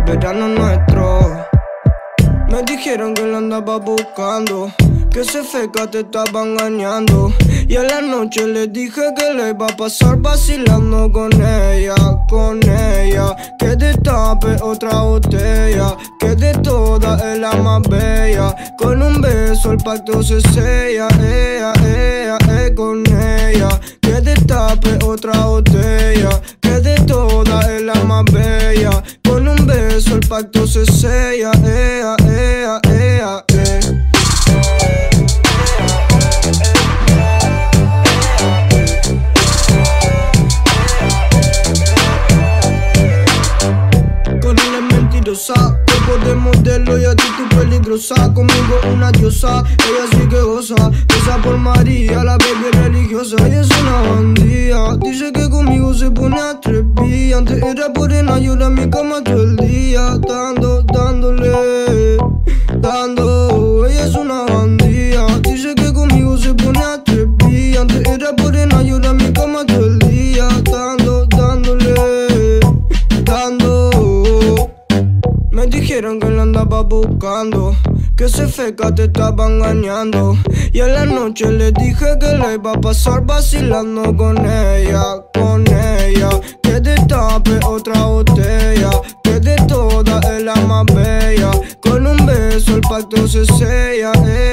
verano nuestro. Me dijeron que la andaba buscando, que ese feca te estaba engañando. Y a la noche le dije que le iba a pasar vacilando con ella, que destape otra botella, que de todas es la más bella. Con un beso el pacto se sella, con ella. Que destape otra botella, que de todas es la más bella. Con un beso el pacto se sella, Con él es mentirosa, cuerpo de modelo y actitud peligrosa. Conmigo una diosa, ella sí que goza. Besa por María, la baby religiosa. Ella es una bandida, dice que conmigo se pone atrevida. Antes era morena y ahora en mi cama todo el día. Dándole. Ella es una bandida, dice que conmigo se pone atrevida. Antes era morena y ahora en mi cama todo el día. Dándole. Me dijeron que la andaba buscando, que ese feca te estaba engañando. Y a la noche le dije que le iba a pasar vacilando con ella, que destape otra botella, que de todas es la más bella. Con un beso el pacto se sella,